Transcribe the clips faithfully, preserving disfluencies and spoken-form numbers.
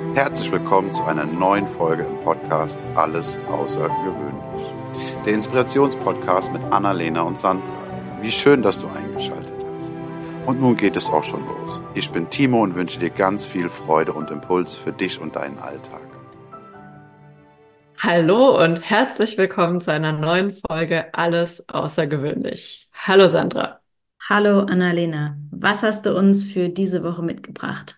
Herzlich willkommen zu einer neuen Folge im Podcast Alles Außergewöhnlich. Der Inspirationspodcast mit Annalena und Sandra. Wie schön, dass du eingeschaltet hast. Und nun geht es auch schon los. Ich bin Timo und wünsche dir ganz viel Freude und Impuls für dich und deinen Alltag. Hallo und herzlich willkommen zu einer neuen Folge Alles Außergewöhnlich. Hallo Sandra. Hallo Annalena, was hast du uns für diese Woche mitgebracht?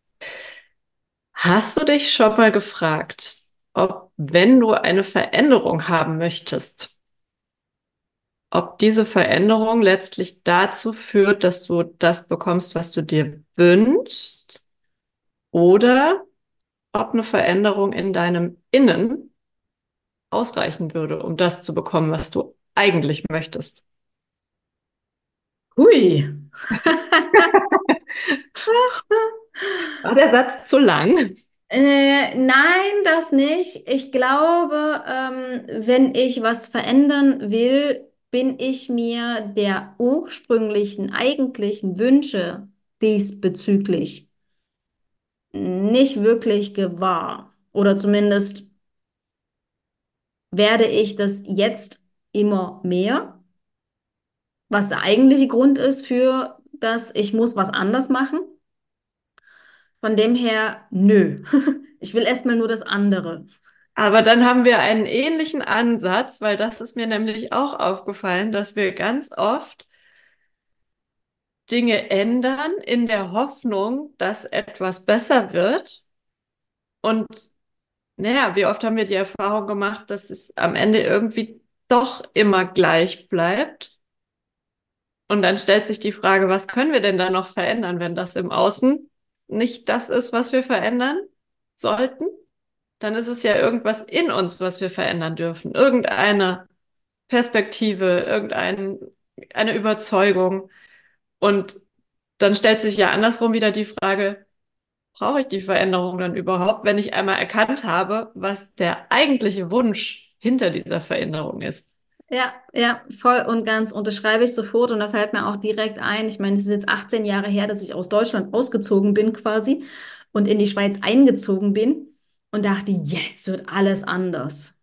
Hast du dich schon mal gefragt, ob, wenn du eine Veränderung haben möchtest, ob diese Veränderung letztlich dazu führt, dass du das bekommst, was du dir wünschst, oder ob eine Veränderung in deinem Innen ausreichen würde, um das zu bekommen, was du eigentlich möchtest? Hui. War der Satz zu lang? Äh, nein, das nicht. Ich glaube, ähm, wenn ich was verändern will, bin ich mir der ursprünglichen, eigentlichen Wünsche diesbezüglich nicht wirklich gewahr. Oder zumindest werde ich das jetzt immer mehr, was der eigentliche Grund ist für das, ich muss was anders machen. Von dem her, nö. Ich will erstmal nur das andere. Aber dann haben wir einen ähnlichen Ansatz, weil das ist mir nämlich auch aufgefallen, dass wir ganz oft Dinge ändern in der Hoffnung, dass etwas besser wird. Und naja, wie oft haben wir die Erfahrung gemacht, dass es am Ende irgendwie doch immer gleich bleibt. Und dann stellt sich die Frage, was können wir denn da noch verändern, wenn das im Außen nicht das ist, was wir verändern sollten? Dann ist es ja irgendwas in uns, was wir verändern dürfen. Irgendeine Perspektive, irgendeine eine Überzeugung. Und dann stellt sich ja andersrum wieder die Frage, brauche ich die Veränderung dann überhaupt, wenn ich einmal erkannt habe, was der eigentliche Wunsch hinter dieser Veränderung ist? Ja, ja, voll und ganz unterschreibe ich sofort und da fällt mir auch direkt ein, ich meine, es ist jetzt achtzehn Jahre her, dass ich aus Deutschland ausgezogen bin quasi und in die Schweiz eingezogen bin und dachte, jetzt wird alles anders.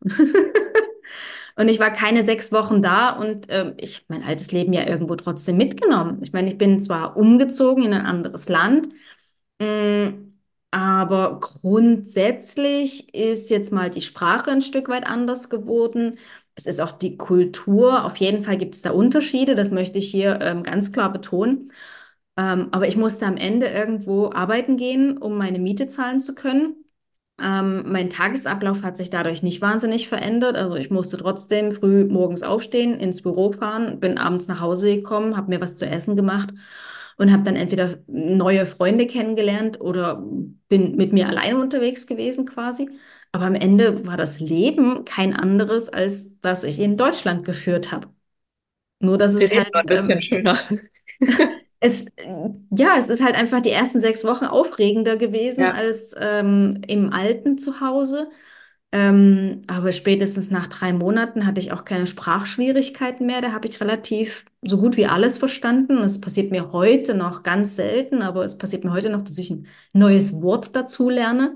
Und ich war keine sechs Wochen da und ähm, ich habe mein altes Leben ja irgendwo trotzdem mitgenommen. Ich meine, ich bin zwar umgezogen in ein anderes Land, mh, aber grundsätzlich ist jetzt mal die Sprache ein Stück weit anders geworden. Es ist auch die Kultur. Auf jeden Fall gibt es da Unterschiede. Das möchte ich hier ähm, ganz klar betonen. Ähm, aber ich musste am Ende irgendwo arbeiten gehen, um meine Miete zahlen zu können. Ähm, mein Tagesablauf hat sich dadurch nicht wahnsinnig verändert. Also ich musste trotzdem früh morgens aufstehen, ins Büro fahren, bin abends nach Hause gekommen, habe mir was zu essen gemacht und habe dann entweder neue Freunde kennengelernt oder bin mit mir alleine unterwegs gewesen quasi. Aber am Ende war das Leben kein anderes, als das ich in Deutschland geführt habe. Nur dass Wir es reden mal halt ein bisschen ähm, schöner. es, ja, es ist halt einfach die ersten sechs Wochen aufregender gewesen Ja. als ähm, im alten Zuhause. Ähm, aber spätestens nach drei Monaten hatte ich auch keine Sprachschwierigkeiten mehr. Da habe ich relativ so gut wie alles verstanden. Es passiert mir heute noch ganz selten, aber es passiert mir heute noch, dass ich ein neues Wort dazu lerne.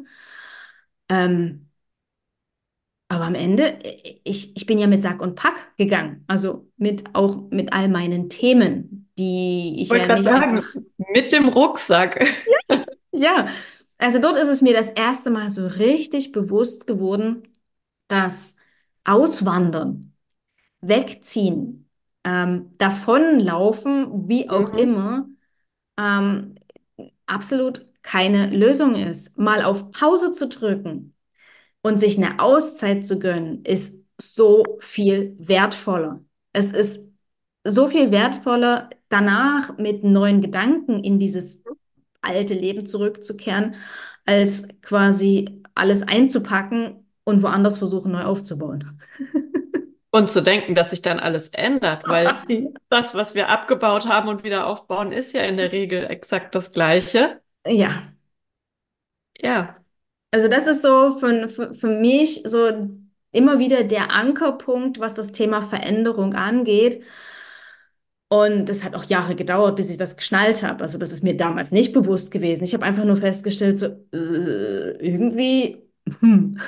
Ähm, aber am Ende, ich, ich bin ja mit Sack und Pack gegangen. Also mit auch mit all meinen Themen, die Ich ich wollte ja gerade nicht sagen, einfach. mit dem Rucksack. Ja, also dort ist es mir das erste Mal so richtig bewusst geworden, dass Auswandern, Wegziehen, ähm, davonlaufen, wie auch Mhm. immer, ähm, absolut keine Lösung ist. Mal auf Pause zu drücken und sich eine Auszeit zu gönnen, ist so viel wertvoller. Es ist so viel wertvoller, danach mit neuen Gedanken in dieses alte Leben zurückzukehren, als quasi alles einzupacken und woanders versuchen, neu aufzubauen. Und zu denken, dass sich dann alles ändert, weil das, was wir abgebaut haben und wieder aufbauen, ist ja in der Regel exakt das Gleiche. Ja, Ja, also das ist so für, für, für mich so immer wieder der Ankerpunkt, was das Thema Veränderung angeht. Und das hat auch Jahre gedauert, bis ich das geschnallt habe. Also das ist mir damals nicht bewusst gewesen. Ich habe einfach nur festgestellt, so äh, irgendwie, hm.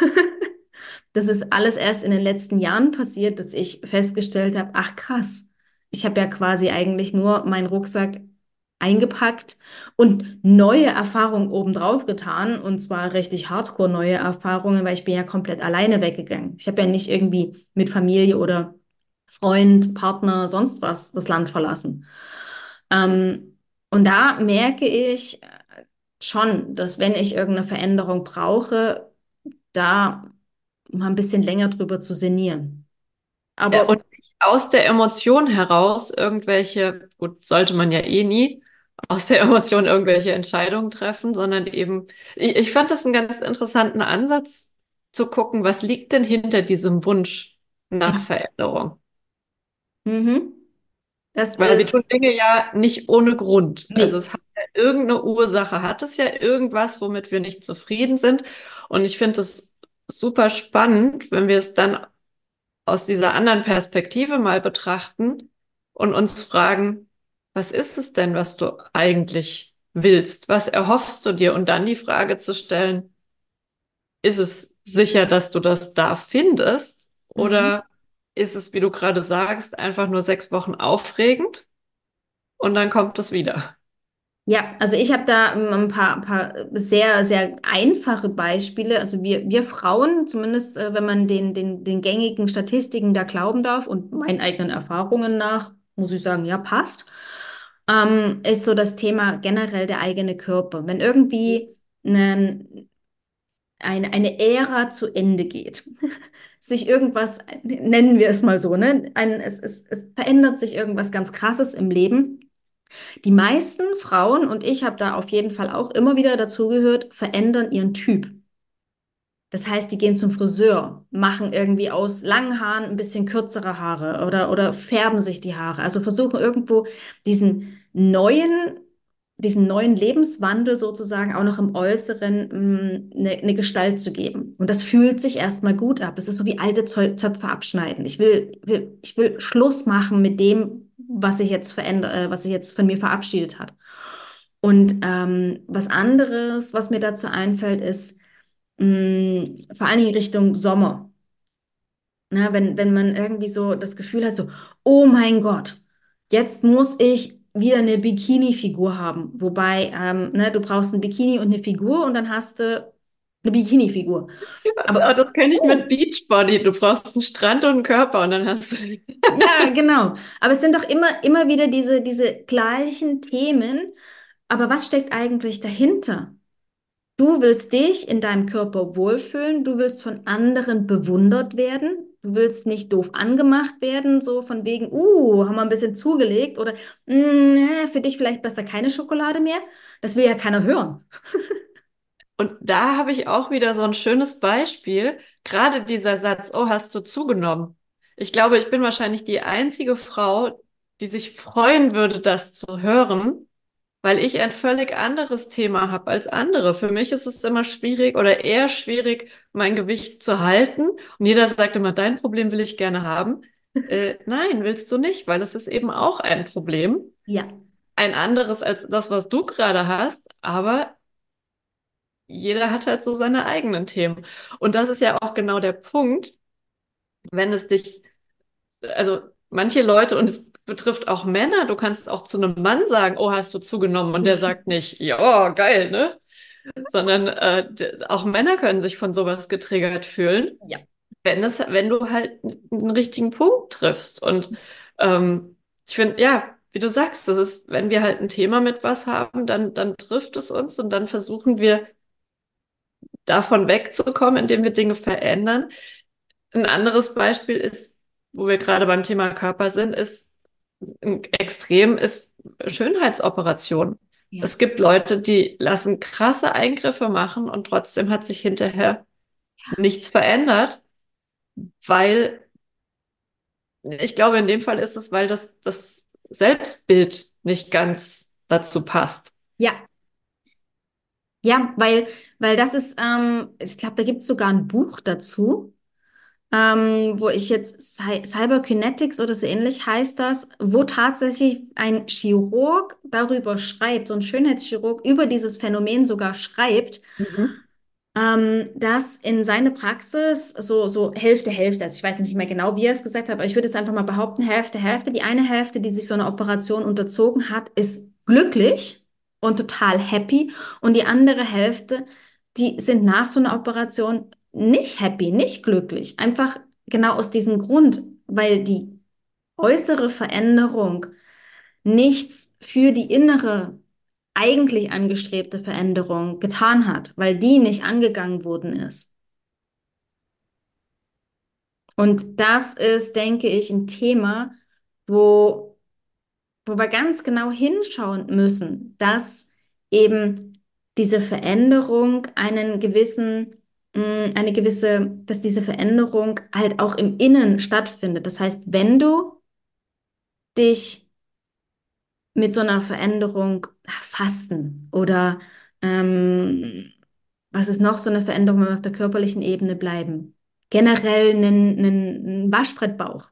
Das ist alles erst in den letzten Jahren passiert, dass ich festgestellt habe, ach krass, ich habe ja quasi eigentlich nur meinen Rucksack eingepackt und neue Erfahrungen obendrauf getan. Und zwar richtig hardcore neue Erfahrungen, weil ich bin ja komplett alleine weggegangen. Ich habe ja nicht irgendwie mit Familie oder Freund, Partner, sonst was das Land verlassen. Ähm, und da merke ich äh, schon, dass wenn ich irgendeine Veränderung brauche, da mal ein bisschen länger drüber zu sinnieren. Ja, Aber und nicht aus der Emotion heraus irgendwelche, gut, sollte man ja eh nie, aus der Emotion irgendwelche Entscheidungen treffen, sondern eben, ich, ich fand das einen ganz interessanten Ansatz zu gucken, was liegt denn hinter diesem Wunsch nach ja, Veränderung? mhm. Das Weil wir tun ist, Dinge ja nicht ohne Grund. Also nee, es hat ja irgendeine Ursache, hat es ja irgendwas, womit wir nicht zufrieden sind. Und ich finde es super spannend, wenn wir es dann aus dieser anderen Perspektive mal betrachten und uns fragen, was ist es denn, was du eigentlich willst? Was erhoffst du dir? Und dann die Frage zu stellen, ist es sicher, dass du das da findest? mhm. Oder ist es, wie du gerade sagst, einfach nur sechs Wochen aufregend und dann kommt es wieder? Ja, also ich habe da ähm, ein paar, ein paar sehr, sehr einfache Beispiele. Also wir, wir Frauen, zumindest äh, wenn man den, den, den gängigen Statistiken da glauben darf und meinen eigenen Erfahrungen nach, muss ich sagen, ja, passt, ähm, ist so das Thema generell der eigene Körper. Wenn irgendwie ein, eine, eine Ära zu Ende geht, sich irgendwas, nennen wir es mal so, ne? Ein, es, es, es verändert sich irgendwas ganz Krasses im Leben. Die meisten Frauen, und ich habe da auf jeden Fall auch immer wieder dazugehört, verändern ihren Typ. Das heißt, die gehen zum Friseur, machen irgendwie aus langen Haaren ein bisschen kürzere Haare oder, oder färben sich die Haare. Also versuchen irgendwo diesen neuen, diesen neuen Lebenswandel sozusagen auch noch im Äußeren mh, eine, eine Gestalt zu geben. Und das fühlt sich erstmal gut ab. Das ist so wie alte Zö- Zöpfe abschneiden. Ich will, will, ich will Schluss machen mit dem, was sich jetzt verändert, äh, was sich jetzt von mir verabschiedet hat. Und ähm, was anderes, was mir dazu einfällt, ist, mh, vor allen Dingen Richtung Sommer. Ne, wenn, wenn man irgendwie so das Gefühl hat, so, oh mein Gott, jetzt muss ich wieder eine Bikini-Figur haben. Wobei, ähm, ne, du brauchst ein Bikini und eine Figur und dann hast du eine Bikini-Figur. Aber Aber, das kenne ich mit oh, Beachbody. Du brauchst einen Strand und einen Körper und dann hast du. ja, genau. Aber es sind doch immer, immer wieder diese, diese gleichen Themen. Aber was steckt eigentlich dahinter? Du willst dich in deinem Körper wohlfühlen, du willst von anderen bewundert werden, du willst nicht doof angemacht werden, so von wegen, uh, haben wir ein bisschen zugelegt oder "Mm, nee, für dich vielleicht besser keine Schokolade mehr. Das will ja keiner hören. Und da habe ich auch wieder so ein schönes Beispiel. Gerade dieser Satz, oh, hast du zugenommen? Ich glaube, ich bin wahrscheinlich die einzige Frau, die sich freuen würde, das zu hören, weil ich ein völlig anderes Thema habe als andere. Für mich ist es immer schwierig oder eher schwierig, mein Gewicht zu halten. Und jeder sagt immer, dein Problem will ich gerne haben. Äh, nein, willst du nicht, weil es ist eben auch ein Problem. Ja, Ein anderes als das, was du gerade hast, aber jeder hat halt so seine eigenen Themen. Und das ist ja auch genau der Punkt, wenn es dich, also manche Leute, und es betrifft auch Männer, du kannst auch zu einem Mann sagen, oh, hast du zugenommen? Und der sagt nicht, ja, geil, ne? Sondern äh, d- auch Männer können sich von sowas getriggert fühlen, ja, wenn es, wenn du halt einen richtigen Punkt triffst. Und ähm, ich finde, ja, wie du sagst, das ist, wenn wir halt ein Thema mit was haben, dann, dann trifft es uns und dann versuchen wir davon wegzukommen, indem wir Dinge verändern. Ein anderes Beispiel ist, wo wir gerade beim Thema Körper sind, ist ein Extrem ist Schönheitsoperation. ja, Es gibt Leute, die lassen krasse Eingriffe machen und trotzdem hat sich hinterher nichts verändert, weil ich glaube, in dem Fall ist es, weil das, das Selbstbild nicht ganz dazu passt. ja, ja, weil, weil das ist, ähm, ich glaube, da gibt es sogar ein Buch dazu. ähm, wo ich jetzt Cy Cyberkinetics oder so ähnlich heißt das, wo tatsächlich ein Chirurg darüber schreibt, so ein Schönheitschirurg über dieses Phänomen sogar schreibt, Mhm. ähm, dass in seine Praxis so, so Hälfte, Hälfte, also ich weiß nicht mehr genau, wie er es gesagt hat, aber ich würde jetzt einfach mal behaupten, Hälfte, Hälfte. Die eine Hälfte, die sich so eine Operation unterzogen hat, ist glücklich und total happy. Und die andere Hälfte, die sind nach so einer Operation nicht happy, nicht glücklich. Einfach genau aus diesem Grund, weil die äußere Veränderung nichts für die innere, eigentlich angestrebte Veränderung getan hat, weil die nicht angegangen worden ist. Und das ist, denke ich, ein Thema, wo, wo wir ganz genau hinschauen müssen, dass eben diese Veränderung einen gewissen, mh, eine gewisse, dass diese Veränderung halt auch im Innen stattfindet. Das heißt, wenn du dich mit so einer Veränderung ah, fasten oder ähm, was ist noch so eine Veränderung, wenn wir auf der körperlichen Ebene bleiben? Generell einen, einen, einen Waschbrettbauch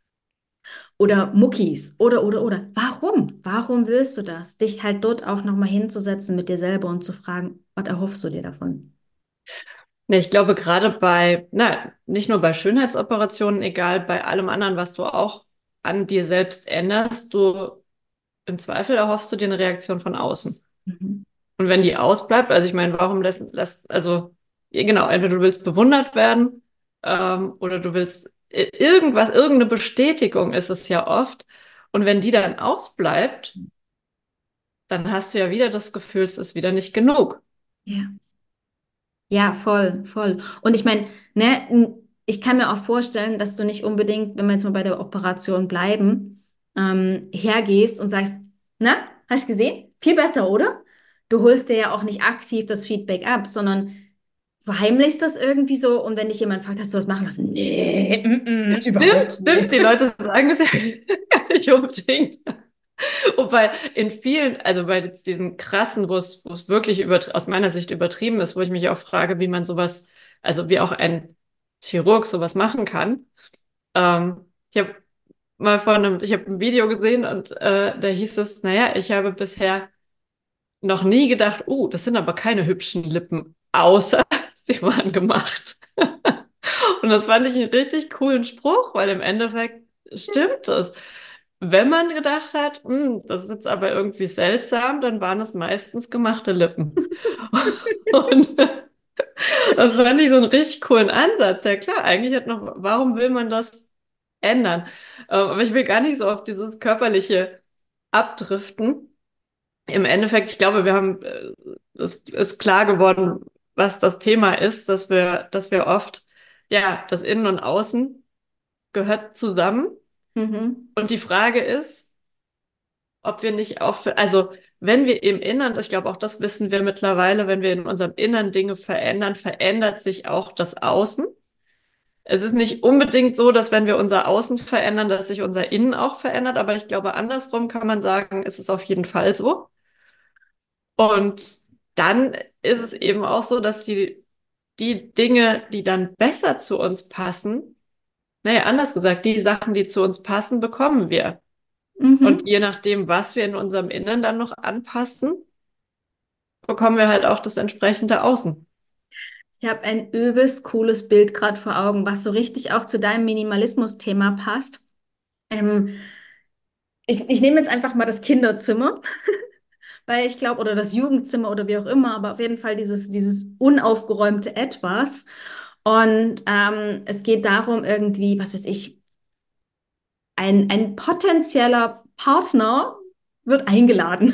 oder Muckis oder oder oder. Warum? Warum willst du das? Dich halt dort auch nochmal hinzusetzen mit dir selber und zu fragen, was erhoffst du dir davon? Nee, ich glaube gerade bei, na, nicht nur bei Schönheitsoperationen, egal, bei allem anderen, was du auch an dir selbst änderst, du im Zweifel erhoffst du dir eine Reaktion von außen. Mhm. Und wenn die ausbleibt, also ich meine, warum lässt, lässt, also, ja, genau, entweder du willst bewundert werden, ähm, oder du willst i- irgendwas, irgendeine Bestätigung ist es ja oft. Und wenn die dann ausbleibt, dann hast du ja wieder das Gefühl, es ist wieder nicht genug. Ja. Ja, voll, voll. Und ich meine, ne, n- ich kann mir auch vorstellen, dass du nicht unbedingt, wenn wir jetzt mal bei der Operation bleiben, ähm, hergehst und sagst, na, hast du gesehen? Viel besser, oder? Du holst dir ja auch nicht aktiv das Feedback ab, sondern verheimlichst das irgendwie so und wenn dich jemand fragt, hast du was machen lassen? Nee, mm, mm, Stimmt, überhaupt stimmt, die nicht. Leute sagen es ja gar nicht unbedingt. Wobei in vielen, also bei jetzt diesen krassen, wo es, wo es wirklich über, aus meiner Sicht übertrieben ist, wo ich mich auch frage, wie man sowas, also wie auch ein Chirurg sowas machen kann. Ähm, ich habe mal vor einem, ich habe ein Video gesehen und äh, da hieß es, naja, ich habe bisher noch nie gedacht, oh, das sind aber keine hübschen Lippen, außer sie waren gemacht. Und das fand ich einen richtig coolen Spruch, weil im Endeffekt stimmt es. Wenn man gedacht hat, "Hm, das ist jetzt aber irgendwie seltsam, dann waren es meistens gemachte Lippen." Und das fand ich so einen richtig coolen Ansatz. Ja klar, eigentlich hat noch, warum will man das ändern? Ähm, Aber ich will gar nicht so auf dieses Körperliche abdriften. Im Endeffekt, ich glaube, wir haben, äh, es ist klar geworden, was das Thema ist, dass wir, dass wir oft, ja, das Innen und Außen gehört zusammen. Mhm. Und die Frage ist, ob wir nicht auch, für, also wenn wir im Innern, ich glaube auch das wissen wir mittlerweile, wenn wir in unserem Innern Dinge verändern, verändert sich auch das Außen. Es ist nicht unbedingt so, dass wenn wir unser Außen verändern, dass sich unser Innen auch verändert, aber ich glaube, andersrum kann man sagen, ist es auf jeden Fall so. Und dann ist es eben auch so, dass die, die Dinge, die dann besser zu uns passen, naja, anders gesagt, die Sachen, die zu uns passen, bekommen wir. Und Mhm. je nachdem, was wir in unserem Innern dann noch anpassen, bekommen wir halt auch das entsprechende Außen. Ich habe ein übelst cooles Bild gerade vor Augen, was so richtig auch zu deinem Minimalismus-Thema passt. Ähm, ich, ich nehme jetzt einfach mal das Kinderzimmer, weil ich glaube, oder das Jugendzimmer oder wie auch immer, aber auf jeden Fall dieses, dieses unaufgeräumte Etwas. Und ähm, es geht darum, irgendwie, was weiß ich, ein, ein potenzieller Partner wird eingeladen.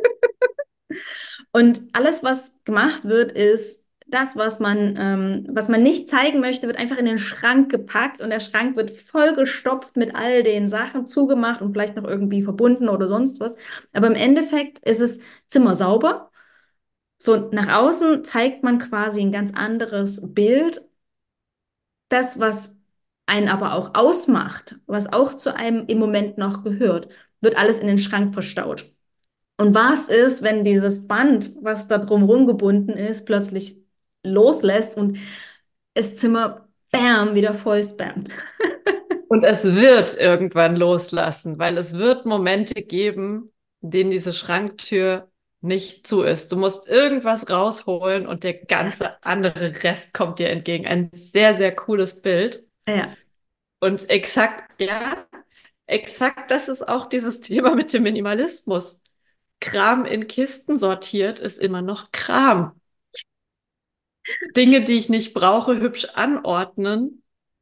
Und alles, was gemacht wird, ist das, was man, ähm, was man nicht zeigen möchte, wird einfach in den Schrank gepackt und der Schrank wird vollgestopft mit all den Sachen, zugemacht und vielleicht noch irgendwie verbunden oder sonst was. Aber im Endeffekt ist es Zimmer sauber. So nach außen zeigt man quasi ein ganz anderes Bild. Das, was einen aber auch ausmacht, was auch zu einem im Moment noch gehört, wird alles in den Schrank verstaut. Und was ist, wenn dieses Band, was da drumherum gebunden ist, plötzlich loslässt und das Zimmer bam, wieder voll spammt. Und es wird irgendwann loslassen, weil es wird Momente geben, in denen diese Schranktür nicht zu ist. Du musst irgendwas rausholen und der Ja, ganze andere Rest kommt dir entgegen. Ein sehr, sehr cooles Bild. ja, Und exakt, ja, exakt das ist auch dieses Thema mit dem Minimalismus. Kram in Kisten sortiert ist immer noch Kram. Dinge, die ich nicht brauche, hübsch anordnen,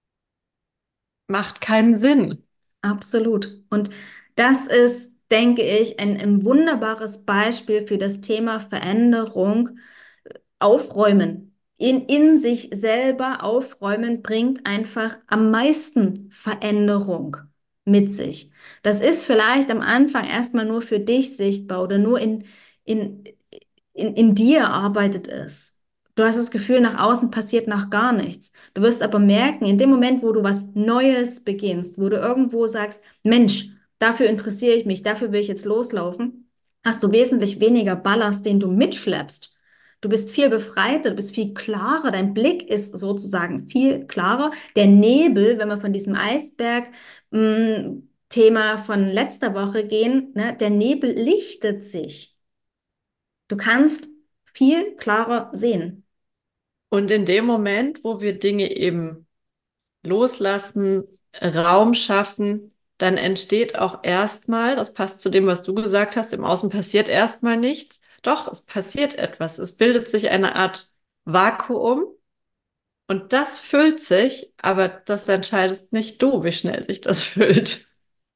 macht keinen Sinn. absolut. Und das ist, denke ich, ein, ein wunderbares Beispiel für das Thema Veränderung. Aufräumen. In, in sich selber aufräumen bringt einfach am meisten Veränderung mit sich. Das ist vielleicht am Anfang erstmal nur für dich sichtbar oder nur in, in, in, in dir arbeitet es. Du hast das Gefühl, nach außen passiert noch gar nichts. Du wirst aber merken, in dem Moment, wo du was Neues beginnst, wo du irgendwo sagst, Mensch, dafür interessiere ich mich, dafür will ich jetzt loslaufen, hast du wesentlich weniger Ballast, den du mitschleppst. Du bist viel befreiter, du bist viel klarer, dein Blick ist sozusagen viel klarer. Der Nebel, wenn wir von diesem Eisberg, mh, Thema von letzter Woche gehen, ne, der Nebel lichtet sich. Du kannst viel klarer sehen. Und in dem Moment, wo wir Dinge eben loslassen, Raum schaffen, dann entsteht auch erstmal, das passt zu dem, was du gesagt hast, im Außen passiert erstmal nichts. Doch, es passiert etwas. Es bildet sich eine Art Vakuum und das füllt sich, aber das entscheidest nicht du, wie schnell sich das füllt.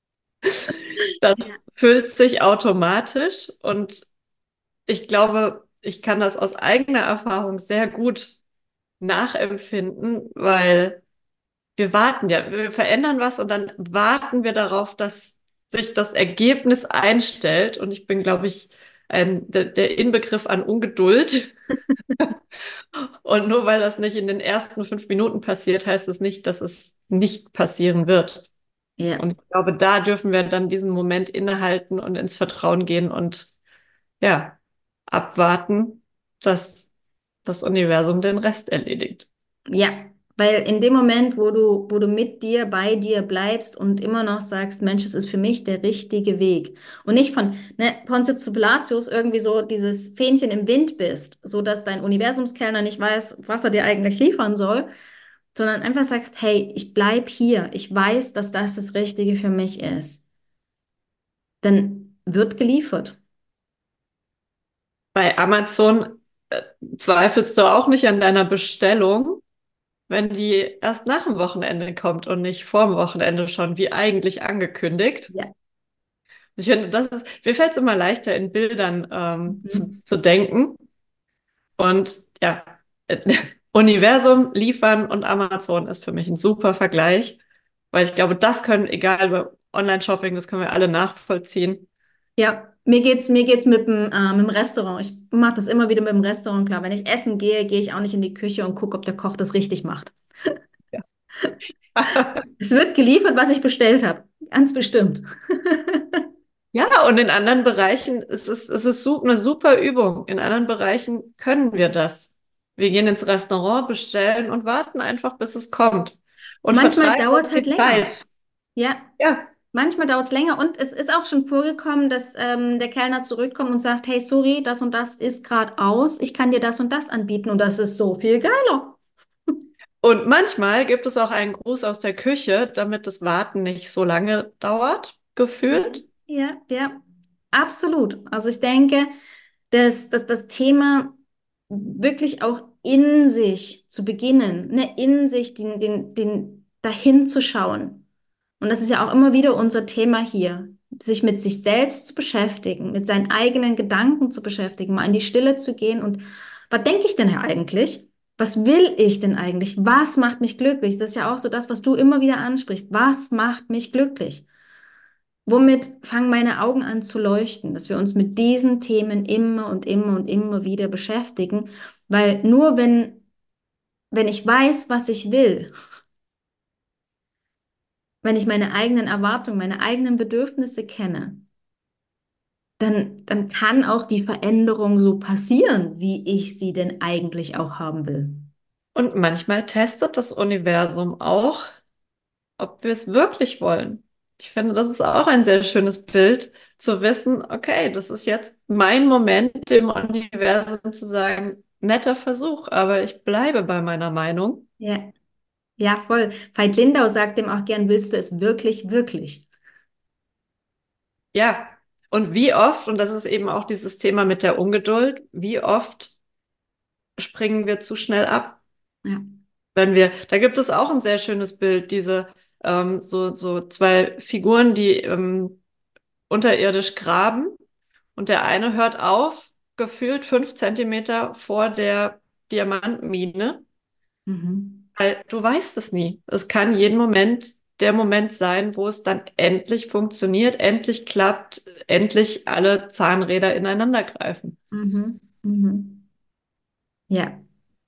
Das Ja. füllt sich automatisch und ich glaube, ich kann das aus eigener Erfahrung sehr gut nachempfinden, weil wir warten ja, wir verändern was und dann warten wir darauf, dass sich das Ergebnis einstellt. Und ich bin, glaube ich, ein, der, der Inbegriff an Ungeduld. Und nur weil das nicht in den ersten fünf Minuten passiert, heißt es nicht, dass es nicht passieren wird. Ja. Und ich glaube, da dürfen wir dann diesen Moment innehalten und ins Vertrauen gehen und ja, abwarten, dass das Universum den Rest erledigt. Ja, weil in dem Moment, wo du, wo du mit dir, bei dir bleibst und immer noch sagst, Mensch, es ist für mich der richtige Weg und nicht von ne, Pontius zu Pilatus irgendwie so dieses Fähnchen im Wind bist, so dass dein Universumskellner nicht weiß, was er dir eigentlich liefern soll, sondern einfach sagst, hey, ich bleib hier, ich weiß, dass das das Richtige für mich ist, dann wird geliefert. Bei Amazon äh, zweifelst du auch nicht an deiner Bestellung, wenn die erst nach dem Wochenende kommt und nicht vor dem Wochenende schon, wie eigentlich angekündigt. Ja. Ich finde, das ist, mir fällt es immer leichter, in Bildern ähm, zu, Mhm. zu denken. Und ja, äh, Universum liefern und Amazon ist für mich ein super Vergleich, weil ich glaube, das können, egal bei Online-Shopping, das können wir alle nachvollziehen. Ja, mir geht's, mir geht's mit dem, äh, mit dem Restaurant. Ich mache das immer wieder mit dem Restaurant klar. Wenn ich essen gehe, gehe ich auch nicht in die Küche und gucke, ob der Koch das richtig macht. Ja. Es wird geliefert, was ich bestellt habe. Ganz bestimmt. Ja, und in anderen Bereichen ist es, es ist su- eine super Übung. In anderen Bereichen können wir das. Wir gehen ins Restaurant, bestellen und warten einfach, bis es kommt. Und Und manchmal vertreiben dauert uns es halt die länger. Zeit. Ja, Ja. manchmal dauert es länger. Und es ist auch schon vorgekommen, dass ähm, der Kellner zurückkommt und sagt, hey, sorry, das und das ist gerade aus. Ich kann dir das und das anbieten. Und das ist so viel geiler. Und manchmal gibt es auch einen Gruß aus der Küche, damit das Warten nicht so lange dauert, gefühlt. Ja, ja, absolut. Also ich denke, dass, dass das Thema wirklich auch in sich zu beginnen, ne, in sich den, den, den dahin zu schauen. Und das ist ja auch immer wieder unser Thema hier, sich mit sich selbst zu beschäftigen, mit seinen eigenen Gedanken zu beschäftigen, mal in die Stille zu gehen und was denke ich denn eigentlich? Was will ich denn eigentlich? Was macht mich glücklich? Das ist ja auch so das, was du immer wieder ansprichst. Was macht mich glücklich? Womit fangen meine Augen an zu leuchten, dass wir uns mit diesen Themen immer und immer und immer wieder beschäftigen, weil nur wenn, wenn ich weiß, was ich will, wenn ich meine eigenen Erwartungen, meine eigenen Bedürfnisse kenne, dann, dann kann auch die Veränderung so passieren, wie ich sie denn eigentlich auch haben will. Und manchmal testet das Universum auch, ob wir es wirklich wollen. Ich finde, das ist auch ein sehr schönes Bild, zu wissen, okay, das ist jetzt mein Moment, dem Universum zu sagen, netter Versuch, aber ich bleibe bei meiner Meinung. Ja, ja, voll. Veit Lindau sagt dem auch gern, willst du es wirklich, wirklich? Ja, und wie oft, und das ist eben auch dieses Thema mit der Ungeduld, wie oft springen wir zu schnell ab? Ja. Wenn wir, da gibt es auch ein sehr schönes Bild, diese ähm, so, so zwei Figuren, die ähm, unterirdisch graben und der eine hört auf, gefühlt fünf Zentimeter vor der Diamantmine, Mhm. weil du weißt es nie. Es kann jeden Moment der Moment sein, wo es dann endlich funktioniert, endlich klappt, endlich alle Zahnräder ineinander greifen. Mhm. Mhm. Ja.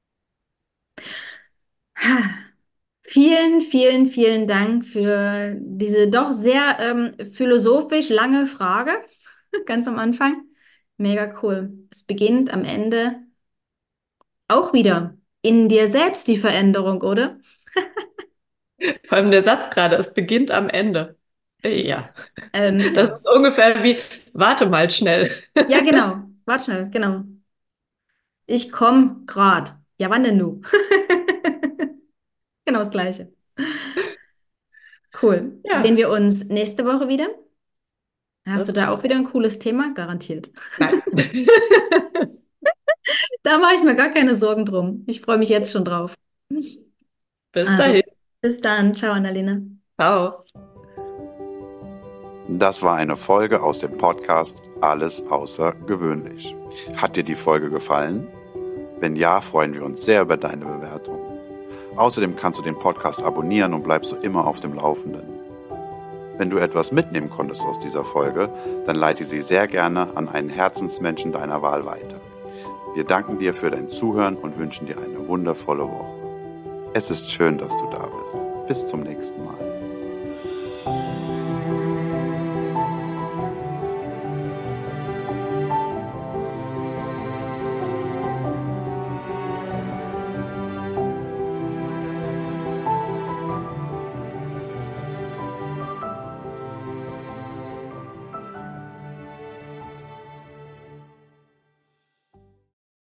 Vielen, vielen, vielen Dank für diese doch sehr ähm, philosophisch lange Frage, ganz am Anfang. Mega cool. Es beginnt am Ende auch wieder in dir selbst die Veränderung, oder? Vor allem der Satz gerade, es beginnt am Ende. Ja, Ähm, das ja. ist ungefähr wie, warte mal schnell. Ja, genau. Warte schnell, genau. Ich komm grad. Ja, wann denn nu? Genau das Gleiche. Cool. Sehen Ja, wir uns nächste Woche wieder? Hast du das da tut auch wieder ein cooles Thema? Garantiert. nein. Da mache ich mir gar keine Sorgen drum. Ich freue mich jetzt schon drauf. Bis Also, dahin. bis dann. Ciao, Annalena. Ciao. Das war eine Folge aus dem Podcast Alles außergewöhnlich. Hat dir die Folge gefallen? Wenn ja, freuen wir uns sehr über deine Bewertung. Außerdem kannst du den Podcast abonnieren und bleibst so immer auf dem Laufenden. Wenn du etwas mitnehmen konntest aus dieser Folge, dann leite sie sehr gerne an einen Herzensmenschen deiner Wahl weiter. Wir danken dir für dein Zuhören und wünschen dir eine wundervolle Woche. Es ist schön, dass du da bist. Bis zum nächsten Mal.